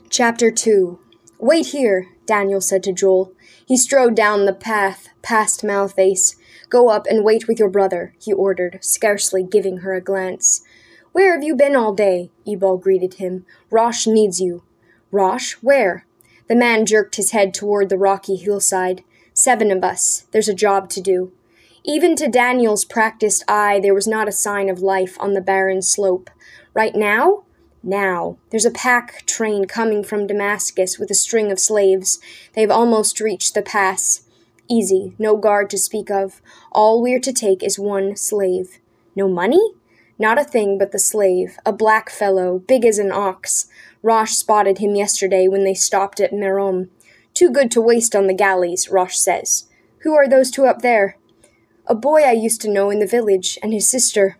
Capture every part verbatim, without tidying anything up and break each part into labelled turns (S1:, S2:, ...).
S1: Chapter two. "Wait here," Daniel said to Joel. He strode down the path, past Malface. "Go up and wait with your brother," he ordered, scarcely giving her a glance. "Where have you been all day?" Ebal greeted him. "Rosh needs you." "Rosh? Where?" The man jerked his head toward the rocky hillside. "Seven of us. There's a job to do." Even to Daniel's practiced eye, there was not a sign of life on the barren slope. "Right now?" "Now. There's a pack train coming from Damascus with a string of slaves. They've almost reached the pass. Easy, no guard to speak of. All we're to take is one slave." "No money?" "Not a thing but the slave, a black fellow, big as an ox. Rosh spotted him yesterday when they stopped at Merom. Too good to waste on the galleys, Rosh says." "Who are those two up there?" "A boy I used to know in the village, and his sister."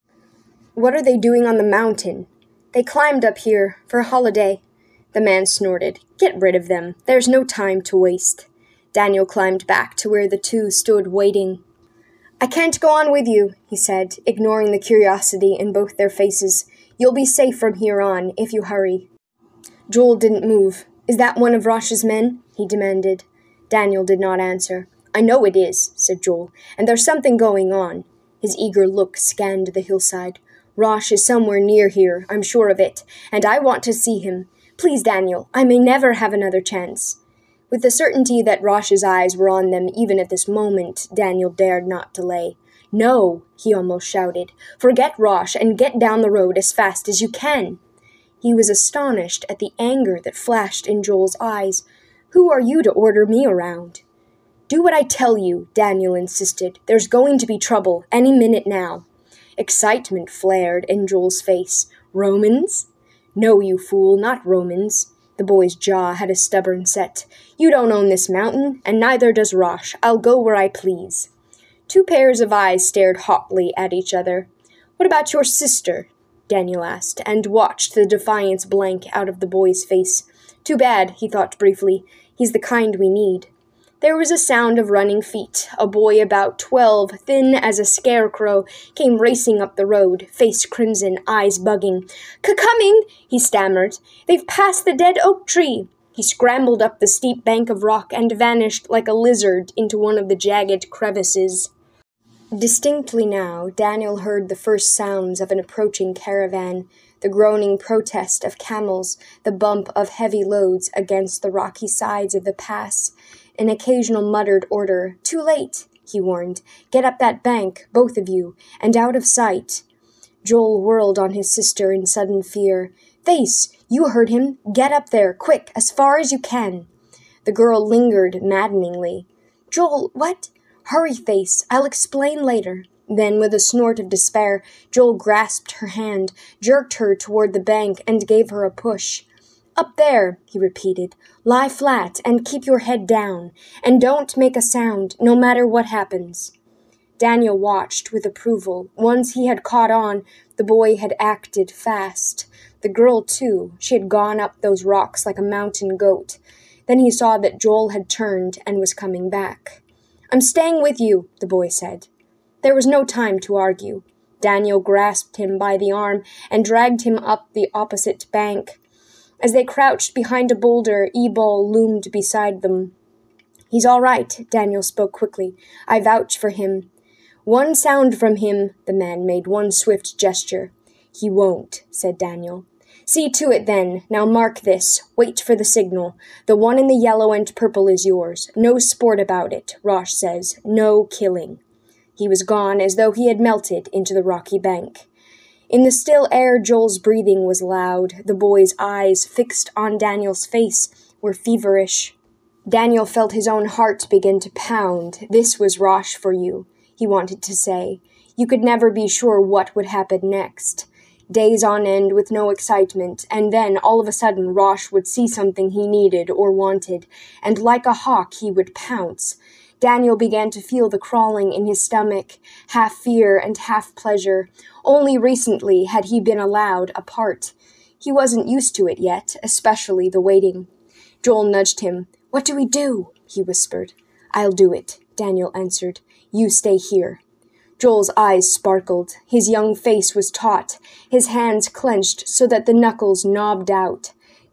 S1: "What are they doing on the mountain?" "They climbed up here, for a holiday." The man snorted. "Get rid of them. There's no time to waste." Daniel climbed back to where the two stood waiting. "I can't go on with you," he said, ignoring the curiosity in both their faces. "You'll be safe from here on, if you hurry." Joel didn't move. "Is that one of Rosh's men?" he demanded. Daniel did not answer. "I know it is," said Joel, "and there's something going on." His eager look scanned the hillside. "Rosh is somewhere near here, I'm sure of it, and I want to see him. Please, Daniel, I may never have another chance." With the certainty that Rosh's eyes were on them even at this moment, Daniel dared not delay. "No," he almost shouted. "Forget Rosh and get down the road as fast as you can." He was astonished at the anger that flashed in Joel's eyes. "Who are you to order me around?" "Do what I tell you," Daniel insisted. "There's going to be trouble any minute now." Excitement flared in Joel's face. "Romans?" "No, you fool, not Romans." The boy's jaw had a stubborn set. "You don't own this mountain, and neither does Rosh. I'll go where I please." Two pairs of eyes stared hotly at each other. "What about your sister?" Daniel asked, and watched the defiance blank out of the boy's face. "Too bad," he thought briefly. "He's the kind we need." There was a sound of running feet. A boy about twelve, thin as a scarecrow, came racing up the road, face crimson, eyes bugging. "C-coming!" he stammered. "They've passed the dead oak tree." He scrambled up the steep bank of rock and vanished like a lizard into one of the jagged crevices. Distinctly now, Daniel heard the first sounds of an approaching caravan, the groaning protest of camels, the bump of heavy loads against the rocky sides of the pass. An occasional muttered order. "Too late," he warned. "Get up that bank, both of you, and out of sight." Joel whirled on his sister in sudden fear. "Face, you heard him. Get up there, quick, as far as you can." The girl lingered maddeningly. "Joel, what?" "Hurry, Face. I'll explain later." Then, with a snort of despair, Joel grasped her hand, jerked her toward the bank, and gave her a push. "Up there," he repeated. "Lie flat and keep your head down, and don't make a sound, no matter what happens." Daniel watched with approval. Once he had caught on, the boy had acted fast. The girl, too. She had gone up those rocks like a mountain goat. Then he saw that Joel had turned and was coming back. "I'm staying with you," the boy said. There was no time to argue. Daniel grasped him by the arm and dragged him up the opposite bank. As they crouched behind a boulder, Ebal loomed beside them. "He's all right," Daniel spoke quickly. "I vouch for him." "One sound from him," the man made one swift gesture. "He won't," said Daniel. "See to it then. Now mark this. Wait for the signal. The one in the yellow and purple is yours. No sport about it, Rosh says. No killing." He was gone as though he had melted into the rocky bank. In the still air, Joel's breathing was loud. The boy's eyes, fixed on Daniel's face, were feverish. Daniel felt his own heart begin to pound. This was Rosh for you, he wanted to say. You could never be sure what would happen next. Days on end with no excitement, and then, all of a sudden, Rosh would see something he needed or wanted, and like a hawk he would pounce. Daniel began to feel the crawling in his stomach, half fear and half pleasure. Only recently had he been allowed a part. He wasn't used to it yet, especially the waiting. Joel nudged him. "What do we do?" he whispered. "I'll do it," Daniel answered. "You stay here." Joel's eyes sparkled. His young face was taut, his hands clenched so that the knuckles knobbed out.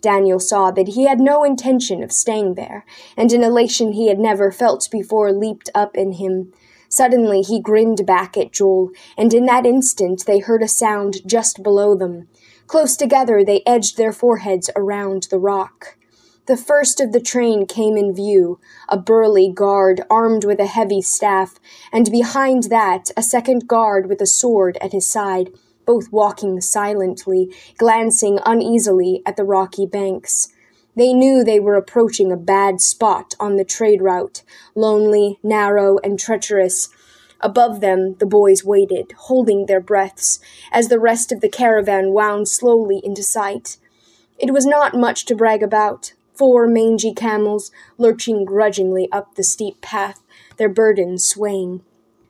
S1: Daniel saw that he had no intention of staying there, and an elation he had never felt before leaped up in him. Suddenly he grinned back at Joel, and in that instant they heard a sound just below them. Close together they edged their foreheads around the rock. The first of the train came in view, a burly guard armed with a heavy staff, and behind that a second guard with a sword at his side, both walking silently, glancing uneasily at the rocky banks. They knew they were approaching a bad spot on the trade route, lonely, narrow, and treacherous. Above them the boys waited, holding their breaths, as the rest of the caravan wound slowly into sight. It was not much to brag about. Four mangy camels, lurching grudgingly up the steep path, their burdens swaying.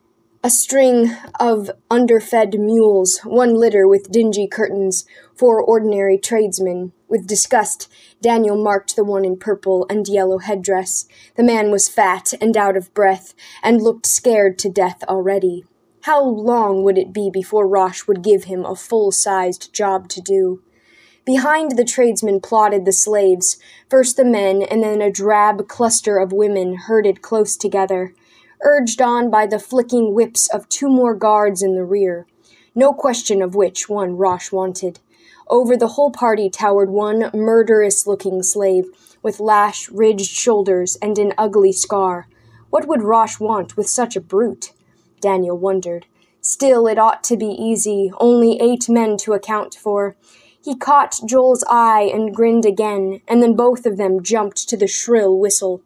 S1: A string of underfed mules, one litter with dingy curtains, four ordinary tradesmen. With disgust, Daniel marked the one in purple and yellow headdress. The man was fat and out of breath, and looked scared to death already. How long would it be before Rosh would give him a full-sized job to do? Behind the tradesmen plodded the slaves, first the men and then a drab cluster of women herded close together, urged on by the flicking whips of two more guards in the rear, no question of which one Rosh wanted. Over the whole party towered one murderous-looking slave, with lash-ridged shoulders and an ugly scar. What would Rosh want with such a brute? Daniel wondered. Still, it ought to be easy, only eight men to account for. He caught Joel's eye and grinned again, and then both of them jumped to the shrill whistle.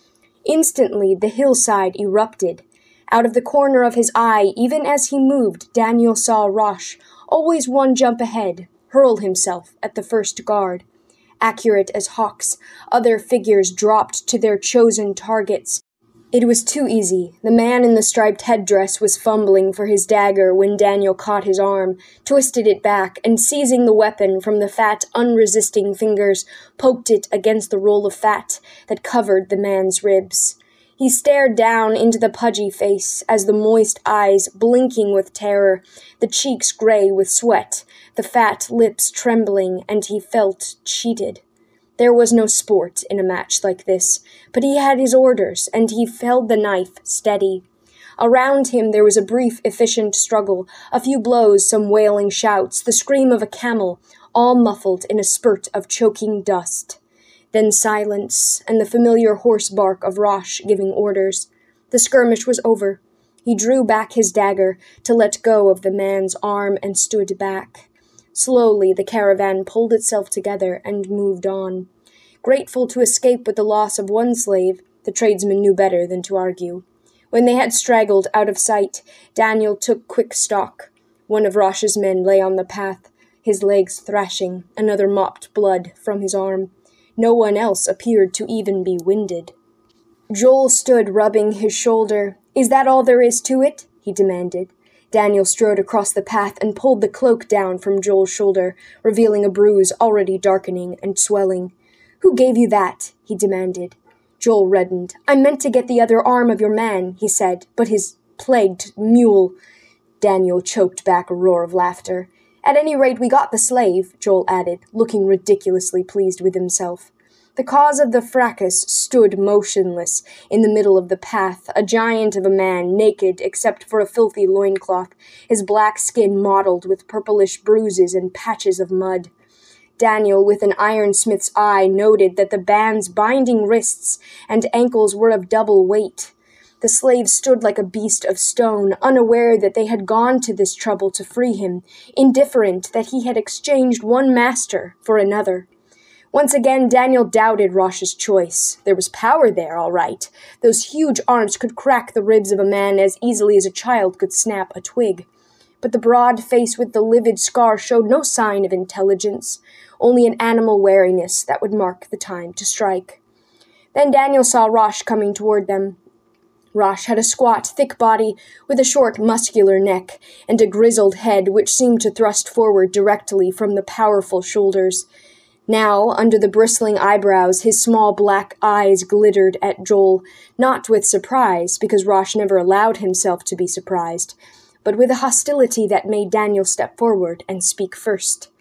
S1: Instantly the hillside erupted. Out of the corner of his eye, even as he moved, Daniel saw Rosh, always one jump ahead, hurl himself at the first guard. Accurate as hawks, other figures dropped to their chosen targets. It was too easy. The man in the striped headdress was fumbling for his dagger when Daniel caught his arm, twisted it back, and seizing the weapon from the fat, unresisting fingers, poked it against the roll of fat that covered the man's ribs. He stared down into the pudgy face as the moist eyes blinking with terror, the cheeks gray with sweat, the fat lips trembling, and he felt cheated. There was no sport in a match like this, but he had his orders, and he held the knife steady. Around him there was a brief, efficient struggle, a few blows, some wailing shouts, the scream of a camel, all muffled in a spurt of choking dust. Then silence, and the familiar hoarse bark of Rosh giving orders. The skirmish was over. He drew back his dagger to let go of the man's arm and stood back. Slowly the caravan pulled itself together and moved on. Grateful to escape with the loss of one slave, the tradesman knew better than to argue. When they had straggled out of sight, Daniel took quick stock. One of Rosh's men lay on the path, his legs thrashing, another mopped blood from his arm. No one else appeared to even be winded. Joel stood rubbing his shoulder. "Is that all there is to it?" he demanded. Daniel strode across the path and pulled the cloak down from Joel's shoulder, revealing a bruise already darkening and swelling. "Who gave you that?" he demanded. Joel reddened. "I meant to get the other arm of your man," he said, "but his plagued mule—" Daniel choked back a roar of laughter. "At any rate, we got the slave," Joel added, looking ridiculously pleased with himself. The cause of the fracas stood motionless in the middle of the path, a giant of a man, naked except for a filthy loincloth, his black skin mottled with purplish bruises and patches of mud. Daniel, with an ironsmith's eye, noted that the bands binding wrists and ankles were of double weight. The slave stood like a beast of stone, unaware that they had gone to this trouble to free him, indifferent that he had exchanged one master for another. Once again, Daniel doubted Rosh's choice. There was power there, all right. Those huge arms could crack the ribs of a man as easily as a child could snap a twig. But the broad face with the livid scar showed no sign of intelligence, only an animal wariness that would mark the time to strike. Then Daniel saw Rosh coming toward them. Rosh had a squat, thick body with a short, muscular neck, and a grizzled head which seemed to thrust forward directly from the powerful shoulders. Now, under the bristling eyebrows, his small black eyes glittered at Joel, not with surprise, because Rosh never allowed himself to be surprised, but with a hostility that made Daniel step forward and speak first.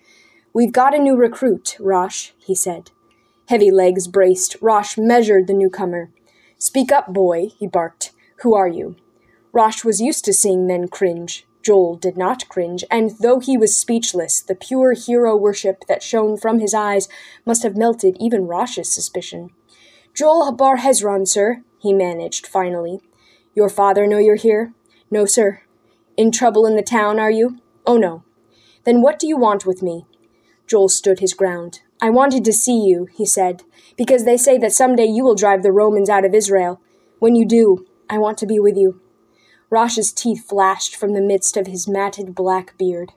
S1: "We've got a new recruit, Rosh," he said. Heavy legs braced, Rosh measured the newcomer. "Speak up, boy," he barked. "Who are you?" Rosh was used to seeing men cringe. Joel did not cringe, and though he was speechless, the pure hero worship that shone from his eyes must have melted even Rosh's suspicion. "Joel Bar Hezron, sir," he managed, finally. "Your father know you're here?" "No, sir." "In trouble in the town, are you?" "Oh, no." "Then what do you want with me?" Joel stood his ground. "I wanted to see you," he said, "because they say that someday you will drive the Romans out of Israel. When you do, I want to be with you." Rosh's teeth flashed from the midst of his matted black beard.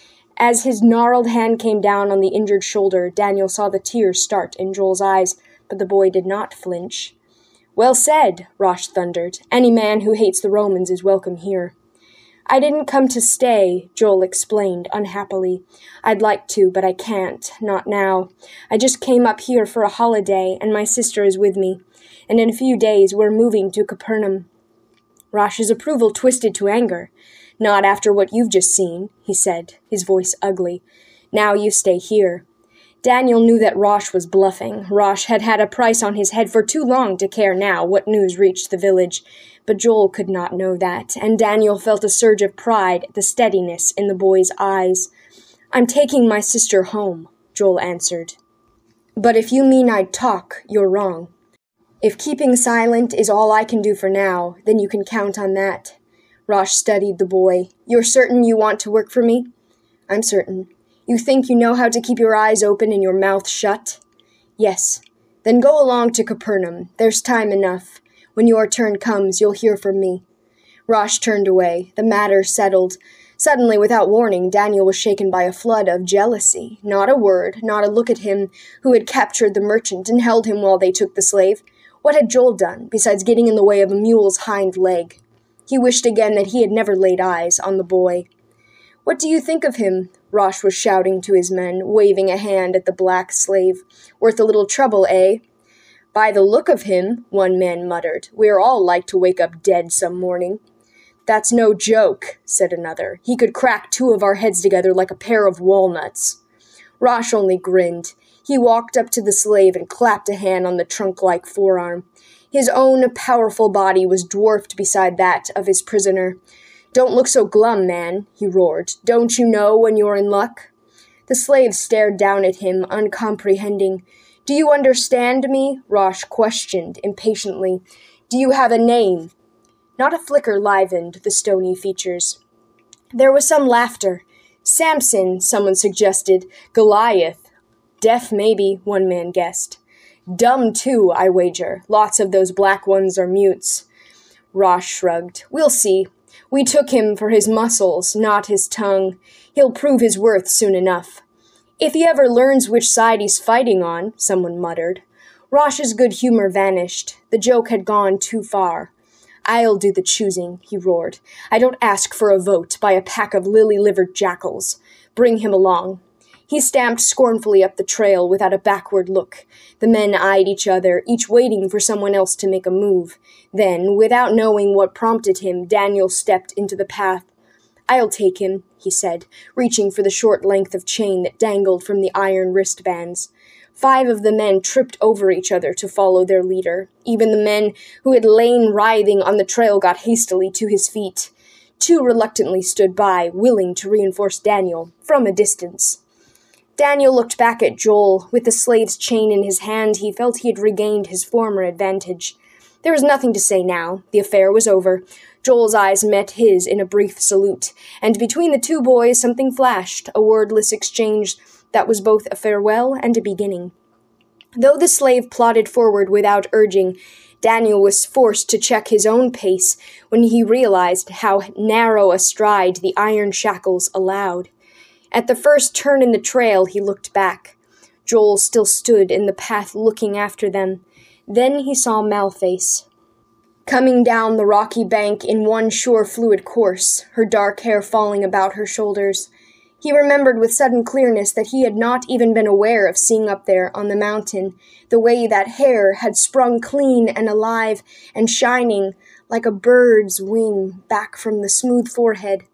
S1: As his gnarled hand came down on the injured shoulder, Daniel saw the tears start in Joel's eyes, but the boy did not flinch. "Well said," Rosh thundered. "Any man who hates the Romans is welcome here." "I didn't come to stay," Joel explained unhappily. "I'd like to, but I can't. Not now. I just came up here for a holiday, and my sister is with me. And in a few days we're moving to Capernaum." Rosh's approval twisted to anger. "Not after what you've just seen," he said, his voice ugly. "Now you stay here." Daniel knew that Rosh was bluffing. Rosh had had a price on his head for too long to care now what news reached the village. But Joel could not know that, and Daniel felt a surge of pride at the steadiness in the boy's eyes. "I'm taking my sister home," Joel answered. "But if you mean I'd talk, you're wrong. If keeping silent is all I can do for now, then you can count on that." Rosh studied the boy. "You're certain you want to work for me?" "I'm certain." "You think you know how to keep your eyes open and your mouth shut?" "Yes." "Then go along to Capernaum. There's time enough. When your turn comes, you'll hear from me." Rosh turned away. The matter settled. Suddenly, without warning, Daniel was shaken by a flood of jealousy. Not a word, not a look at him, who had captured the merchant and held him while they took the slave. What had Joel done, besides getting in the way of a mule's hind leg? He wished again that he had never laid eyes on the boy. "What do you think of him?" Rosh was shouting to his men, waving a hand at the black slave. "Worth a little trouble, eh?" "By the look of him," one man muttered, "we're all like to wake up dead some morning." "That's no joke," said another. "He could crack two of our heads together like a pair of walnuts." Rosh only grinned. He walked up to the slave and clapped a hand on the trunk-like forearm. His own powerful body was dwarfed beside that of his prisoner. "Don't look so glum, man," he roared. "Don't you know when you're in luck?" The slave stared down at him, uncomprehending. "Do you understand me?" Rosh questioned impatiently. "Do you have a name?" Not a flicker livened the stony features. There was some laughter. "Samson," someone suggested. "Goliath." "Deaf, maybe," one man guessed. "Dumb, too, I wager. Lots of those black ones are mutes." Rosh shrugged. "We'll see. We took him for his muscles, not his tongue. He'll prove his worth soon enough." "If he ever learns which side he's fighting on," someone muttered. Rosh's good humor vanished. The joke had gone too far. "I'll do the choosing," he roared. "I don't ask for a vote by a pack of lily-livered jackals. Bring him along." He stamped scornfully up the trail without a backward look. The men eyed each other, each waiting for someone else to make a move. Then, without knowing what prompted him, Daniel stepped into the path. "I'll take him," he said, reaching for the short length of chain that dangled from the iron wristbands. Five of the men tripped over each other to follow their leader. Even the men who had lain writhing on the trail got hastily to his feet. Two reluctantly stood by, willing to reinforce Daniel, from a distance. Daniel looked back at Joel. With the slave's chain in his hand, he felt he had regained his former advantage. There was nothing to say now. The affair was over. Joel's eyes met his in a brief salute, and between the two boys something flashed, a wordless exchange that was both a farewell and a beginning. Though the slave plodded forward without urging, Daniel was forced to check his own pace when he realized how narrow a stride the iron shackles allowed. At the first turn in the trail, he looked back. Joel still stood in the path looking after them. Then he saw Malface, coming down the rocky bank in one sure fluid course, her dark hair falling about her shoulders. He remembered with sudden clearness that he had not even been aware of seeing up there on the mountain the way that hair had sprung clean and alive and shining like a bird's wing back from the smooth forehead.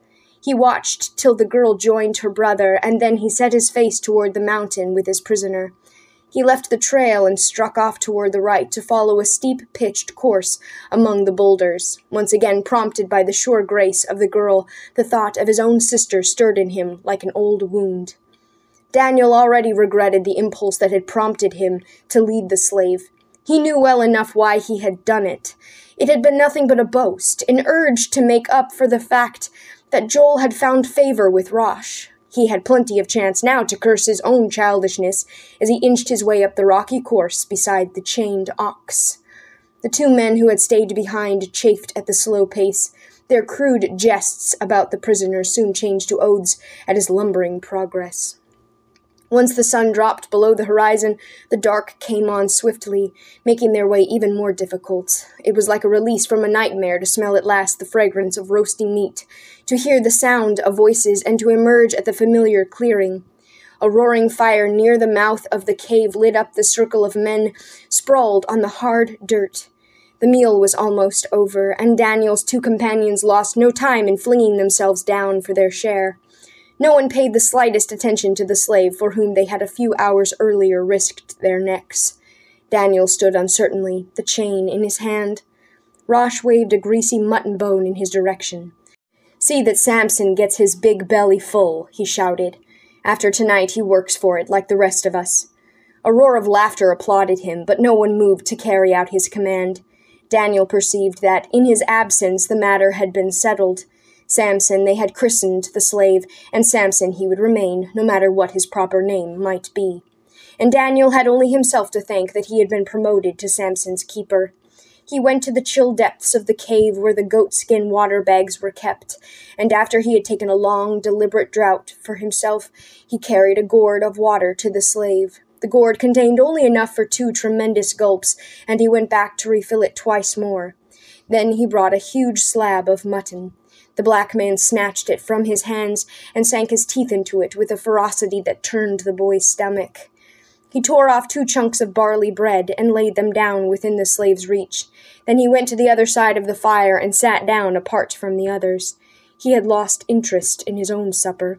S1: He watched till the girl joined her brother, and then he set his face toward the mountain with his prisoner. He left the trail and struck off toward the right to follow a steep-pitched course among the boulders. Once again, prompted by the sure grace of the girl, the thought of his own sister stirred in him like an old wound. Daniel already regretted the impulse that had prompted him to lead the slave. He knew well enough why he had done it. It had been nothing but a boast, an urge to make up for the fact that Joel had found favor with Rosh. He had plenty of chance now to curse his own childishness as he inched his way up the rocky course beside the chained ox. The two men who had stayed behind chafed at the slow pace. Their crude jests about the prisoner soon changed to oaths at his lumbering progress. Once the sun dropped below the horizon, the dark came on swiftly, making their way even more difficult. It was like a release from a nightmare to smell at last the fragrance of roasting meat, to hear the sound of voices, and to emerge at the familiar clearing. A roaring fire near the mouth of the cave lit up the circle of men sprawled on the hard dirt. The meal was almost over, and Daniel's two companions lost no time in flinging themselves down for their share. No one paid the slightest attention to the slave for whom they had a few hours earlier risked their necks. Daniel stood uncertainly, the chain in his hand. Rosh waved a greasy mutton bone in his direction. "See that Samson gets his big belly full," he shouted. "After tonight he works for it like the rest of us." A roar of laughter applauded him, but no one moved to carry out his command. Daniel perceived that, in his absence, the matter had been settled. Samson they had christened the slave, and Samson he would remain, no matter what his proper name might be. And Daniel had only himself to thank that he had been promoted to Samson's keeper. He went to the chill depths of the cave where the goatskin water bags were kept, and after he had taken a long, deliberate draught for himself, he carried a gourd of water to the slave. The gourd contained only enough for two tremendous gulps, and he went back to refill it twice more. Then he brought a huge slab of mutton. The black man snatched it from his hands and sank his teeth into it with a ferocity that turned the boy's stomach. He tore off two chunks of barley bread and laid them down within the slave's reach. Then he went to the other side of the fire and sat down apart from the others. He had lost interest in his own supper.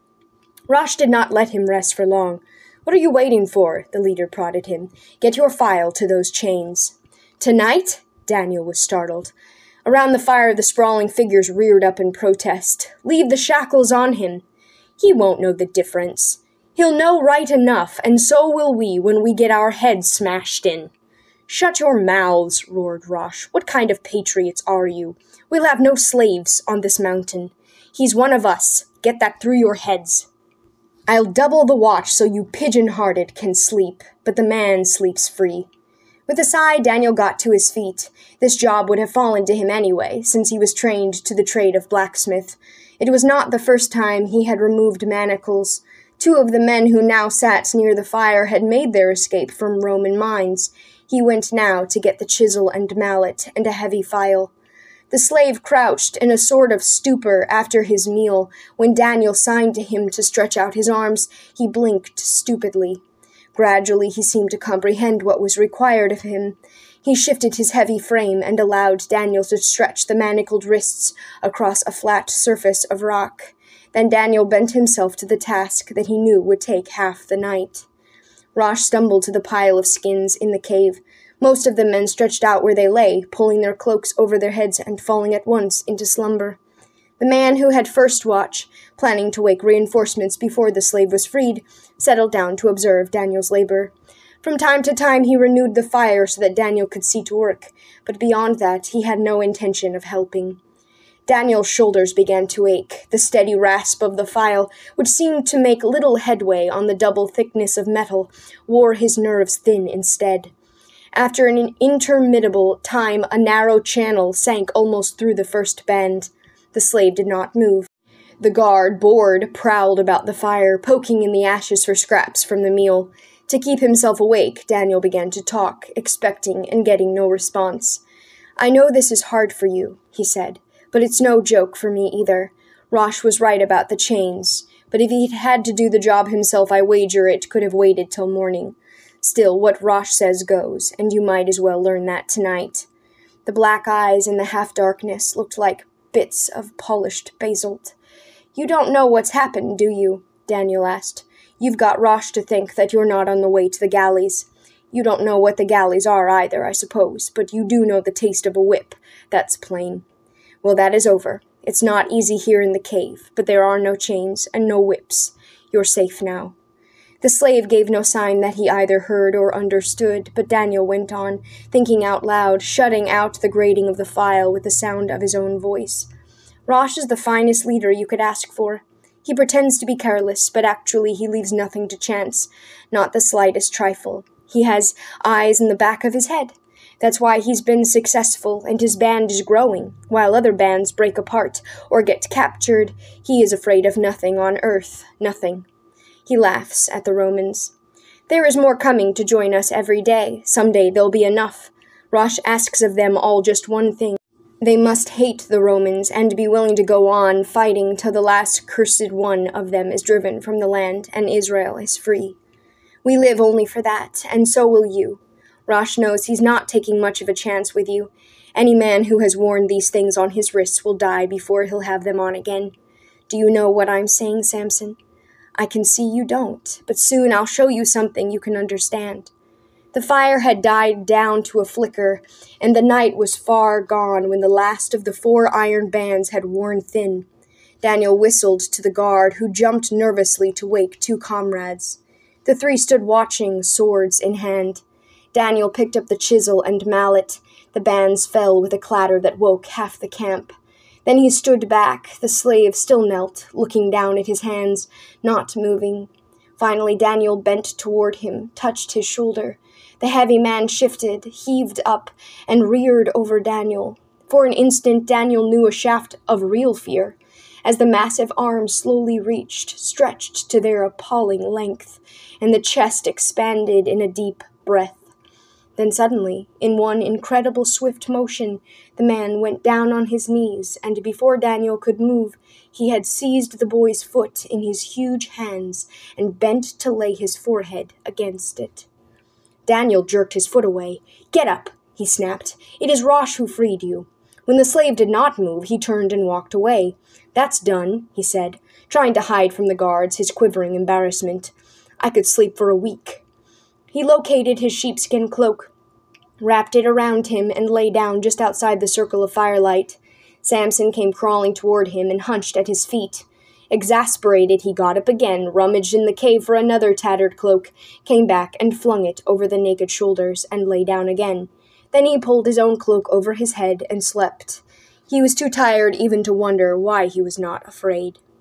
S1: Rosh did not let him rest for long. "What are you waiting for?" the leader prodded him. "Get your file to those chains." "Tonight?" Daniel was startled. Around the fire the sprawling figures reared up in protest. "Leave the shackles on him." "He won't know the difference." "He'll know right enough, and so will we when we get our heads smashed in." "Shut your mouths," roared Rosh. "What kind of patriots are you? We'll have no slaves on this mountain. He's one of us. Get that through your heads." "I'll double the watch so you pigeon-hearted can sleep, but the man sleeps free." With a sigh, Daniel got to his feet. This job would have fallen to him anyway, since he was trained to the trade of blacksmith. It was not the first time he had removed manacles. Two of the men who now sat near the fire had made their escape from Roman mines. He went now to get the chisel and mallet and a heavy file. The slave crouched in a sort of stupor after his meal. When Daniel signed to him to stretch out his arms, he blinked stupidly. Gradually he seemed to comprehend what was required of him. He shifted his heavy frame and allowed Daniel to stretch the manacled wrists across a flat surface of rock. Then Daniel bent himself to the task that he knew would take half the night. Rosh stumbled to the pile of skins in the cave. Most of the men stretched out where they lay, pulling their cloaks over their heads and falling at once into slumber. The man who had first watch, planning to wake reinforcements before the slave was freed, settled down to observe Daniel's labor. From time to time he renewed the fire so that Daniel could see to work, but beyond that he had no intention of helping. Daniel's shoulders began to ache. The steady rasp of the file, which seemed to make little headway on the double thickness of metal, wore his nerves thin instead. After an interminable time, a narrow channel sank almost through the first band. The slave did not move. The guard, bored, prowled about the fire, poking in the ashes for scraps from the meal. To keep himself awake, Daniel began to talk, expecting and getting no response. "I know this is hard for you," he said, "but it's no joke for me either. Rosh was right about the chains, but if he'd had to do the job himself, I wager it could have waited till morning. Still, what Rosh says goes, and you might as well learn that tonight." The black eyes in the half-darkness looked like bits of polished basalt. "You don't know what's happened, do you?" Daniel asked. "You've got Rosh to think that you're not on the way to the galleys. You don't know what the galleys are either, I suppose, but you do know the taste of a whip. That's plain. Well, that is over. It's not easy here in the cave, but there are no chains and no whips. You're safe now." The slave gave no sign that he either heard or understood, but Daniel went on, thinking out loud, shutting out the grating of the file with the sound of his own voice. "Rosh is the finest leader you could ask for. He pretends to be careless, but actually he leaves nothing to chance, not the slightest trifle. He has eyes in the back of his head. That's why he's been successful, and his band is growing. While other bands break apart or get captured, he is afraid of nothing on earth, nothing." He laughs at the Romans. "There is more coming to join us every day. Someday there'll be enough. Rosh asks of them all just one thing. They must hate the Romans and be willing to go on fighting till the last cursed one of them is driven from the land and Israel is free. We live only for that, and so will you. Rosh knows he's not taking much of a chance with you. Any man who has worn these things on his wrists will die before he'll have them on again. Do you know what I'm saying, Samson? I can see you don't, but soon I'll show you something you can understand." The fire had died down to a flicker, and the night was far gone when the last of the four iron bands had worn thin. Daniel whistled to the guard, who jumped nervously to wake two comrades. The three stood watching, swords in hand. Daniel picked up the chisel and mallet. The bands fell with a clatter that woke half the camp. Then he stood back. The slave still knelt, looking down at his hands, not moving. Finally Daniel bent toward him, touched his shoulder. The heavy man shifted, heaved up, and reared over Daniel. For an instant Daniel knew a shaft of real fear, as the massive arms slowly reached, stretched to their appalling length, and the chest expanded in a deep breath. Then suddenly, in one incredible swift motion, the man went down on his knees, and before Daniel could move, he had seized the boy's foot in his huge hands and bent to lay his forehead against it. Daniel jerked his foot away. "Get up," he snapped. "It is Rosh who freed you." When the slave did not move, he turned and walked away. "That's done," he said, trying to hide from the guards his quivering embarrassment. "I could sleep for a week." He located his sheepskin cloak, wrapped it around him, and lay down just outside the circle of firelight. Samson came crawling toward him and hunched at his feet. Exasperated, he got up again, rummaged in the cave for another tattered cloak, came back and flung it over the naked shoulders, and lay down again. Then he pulled his own cloak over his head and slept. He was too tired even to wonder why he was not afraid.